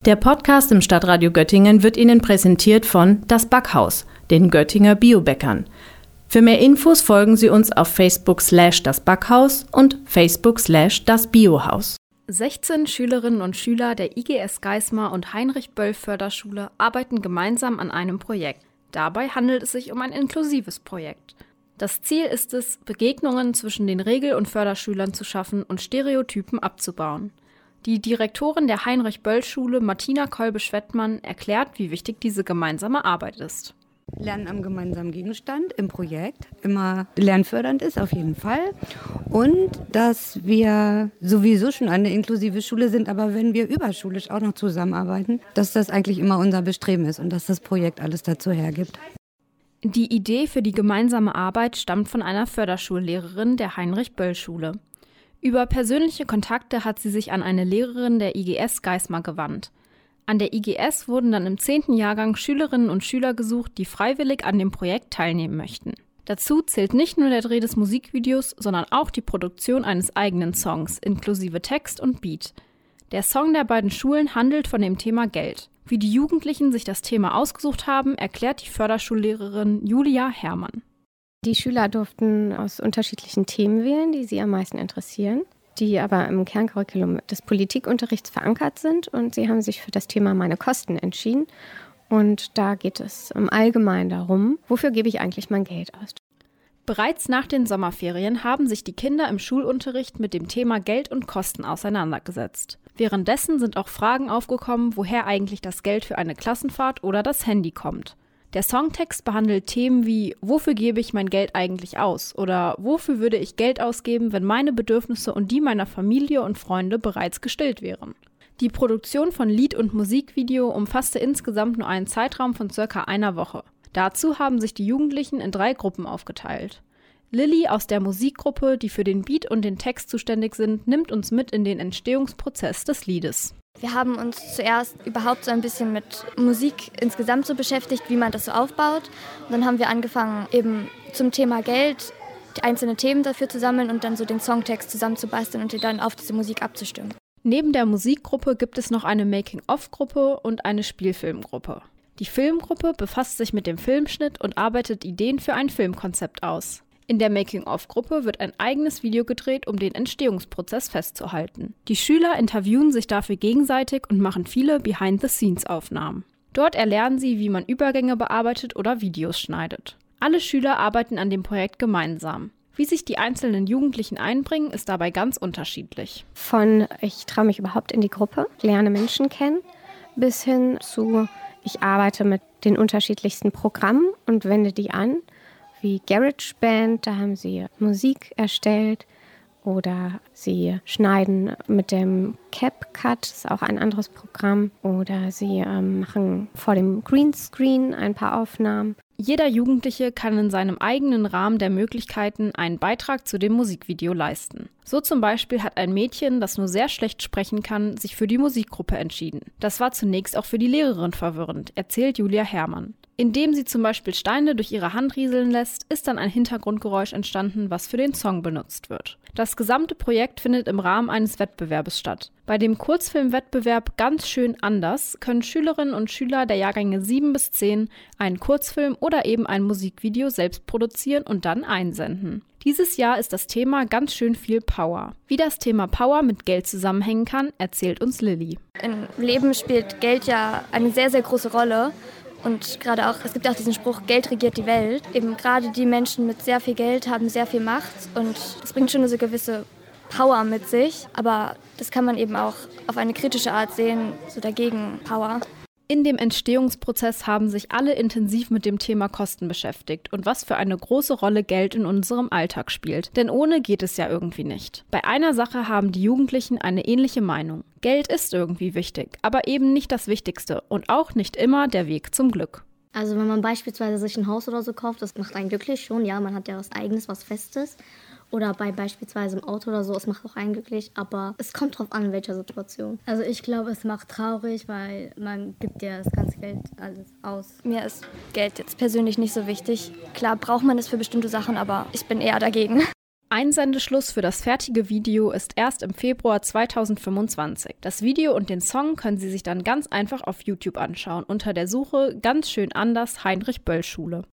Der Podcast im Stadtradio Göttingen wird Ihnen präsentiert von Das Backhaus, den Göttinger Biobäckern. Für mehr Infos folgen Sie uns auf Facebook/Das Backhaus und Facebook/Das Biohaus. 16 Schülerinnen und Schüler der IGS Geismar und Heinrich-Böll-Förderschule arbeiten gemeinsam an einem Projekt. Dabei handelt es sich um ein inklusives Projekt. Das Ziel ist es, Begegnungen zwischen den Regel- und Förderschülern zu schaffen und Stereotypen abzubauen. Die Direktorin der Heinrich-Böll-Schule, Martina Kolbe-Schwettmann, erklärt, wie wichtig diese gemeinsame Arbeit ist. Lernen am gemeinsamen Gegenstand im Projekt immer lernfördernd ist, auf jeden Fall. Und dass wir sowieso schon eine inklusive Schule sind, aber wenn wir überschulisch auch noch zusammenarbeiten, dass das eigentlich immer unser Bestreben ist und dass das Projekt alles dazu hergibt. Die Idee für die gemeinsame Arbeit stammt von einer Förderschullehrerin der Heinrich-Böll-Schule. Über persönliche Kontakte hat sie sich an eine Lehrerin der IGS Geismar gewandt. An der IGS wurden dann im 10. Jahrgang Schülerinnen und Schüler gesucht, die freiwillig an dem Projekt teilnehmen möchten. Dazu zählt nicht nur der Dreh des Musikvideos, sondern auch die Produktion eines eigenen Songs, inklusive Text und Beat. Der Song der beiden Schulen handelt von dem Thema Geld. Wie die Jugendlichen sich das Thema ausgesucht haben, erklärt die Förderschullehrerin Julia Herrmann. Die Schüler durften aus unterschiedlichen Themen wählen, die sie am meisten interessieren, die aber im Kerncurriculum des Politikunterrichts verankert sind. Und sie haben sich für das Thema Meine Kosten entschieden. Und da geht es im Allgemeinen darum, wofür gebe ich eigentlich mein Geld aus? Bereits nach den Sommerferien haben sich die Kinder im Schulunterricht mit dem Thema Geld und Kosten auseinandergesetzt. Währenddessen sind auch Fragen aufgekommen, woher eigentlich das Geld für eine Klassenfahrt oder das Handy kommt. Der Songtext behandelt Themen wie: Wofür gebe ich mein Geld eigentlich aus? Oder wofür würde ich Geld ausgeben, wenn meine Bedürfnisse und die meiner Familie und Freunde bereits gestillt wären? Die Produktion von Lied- und Musikvideo umfasste insgesamt nur einen Zeitraum von circa einer Woche. Dazu haben sich die Jugendlichen in 3 Gruppen aufgeteilt. Lilly aus der Musikgruppe, die für den Beat und den Text zuständig sind, nimmt uns mit in den Entstehungsprozess des Liedes. Wir haben uns zuerst überhaupt so ein bisschen mit Musik insgesamt so beschäftigt, wie man das so aufbaut. Und dann haben wir angefangen, eben zum Thema Geld die einzelnen Themen dafür zu sammeln und dann so den Songtext zusammenzubasteln und den dann auf diese Musik abzustimmen. Neben der Musikgruppe gibt es noch eine Making-of-Gruppe und eine Spielfilmgruppe. Die Filmgruppe befasst sich mit dem Filmschnitt und arbeitet Ideen für ein Filmkonzept aus. In der Making-of-Gruppe wird ein eigenes Video gedreht, um den Entstehungsprozess festzuhalten. Die Schüler interviewen sich dafür gegenseitig und machen viele Behind-the-Scenes-Aufnahmen. Dort erlernen sie, wie man Übergänge bearbeitet oder Videos schneidet. Alle Schüler arbeiten an dem Projekt gemeinsam. Wie sich die einzelnen Jugendlichen einbringen, ist dabei ganz unterschiedlich. Von ich traue mich überhaupt in die Gruppe, lerne Menschen kennen, bis hin zu ich arbeite mit den unterschiedlichsten Programmen und wende die an. Wie GarageBand, da haben sie Musik erstellt, oder sie schneiden mit dem CapCut, das ist auch ein anderes Programm, oder sie machen vor dem Greenscreen ein paar Aufnahmen. Jeder Jugendliche kann in seinem eigenen Rahmen der Möglichkeiten einen Beitrag zu dem Musikvideo leisten. So zum Beispiel hat ein Mädchen, das nur sehr schlecht sprechen kann, sich für die Musikgruppe entschieden. Das war zunächst auch für die Lehrerin verwirrend, erzählt Julia Herrmann. Indem sie zum Beispiel Steine durch ihre Hand rieseln lässt, ist dann ein Hintergrundgeräusch entstanden, was für den Song benutzt wird. Das gesamte Projekt findet im Rahmen eines Wettbewerbs statt. Bei dem Kurzfilmwettbewerb Ganz schön anders können Schülerinnen und Schüler der Jahrgänge 7 bis 10 einen Kurzfilm oder eben ein Musikvideo selbst produzieren und dann einsenden. Dieses Jahr ist das Thema ganz schön viel Power. Wie das Thema Power mit Geld zusammenhängen kann, erzählt uns Lilly. Im Leben spielt Geld ja eine sehr, sehr große Rolle. Und gerade auch, es gibt auch diesen Spruch, Geld regiert die Welt. Eben gerade die Menschen mit sehr viel Geld haben sehr viel Macht und das bringt schon eine so gewisse Power mit sich. Aber das kann man eben auch auf eine kritische Art sehen, so dagegen Power. In dem Entstehungsprozess haben sich alle intensiv mit dem Thema Kosten beschäftigt und was für eine große Rolle Geld in unserem Alltag spielt. Denn ohne geht es ja irgendwie nicht. Bei einer Sache haben die Jugendlichen eine ähnliche Meinung. Geld ist irgendwie wichtig, aber eben nicht das Wichtigste und auch nicht immer der Weg zum Glück. Also wenn man beispielsweise sich ein Haus oder so kauft, das macht einen glücklich schon. Ja, man hat ja was Eigenes, was Festes. Oder bei beispielsweise im Auto oder so, es macht auch einen glücklich, aber es kommt drauf an, in welcher Situation. Also ich glaube, es macht traurig, weil man gibt ja das ganze Geld alles aus. Mir ist Geld jetzt persönlich nicht so wichtig. Klar braucht man es für bestimmte Sachen, aber ich bin eher dagegen. Einsendeschluss für das fertige Video ist erst im Februar 2025. Das Video und den Song können Sie sich dann ganz einfach auf YouTube anschauen, unter der Suche Ganz schön anders Heinrich-Böll-Schule.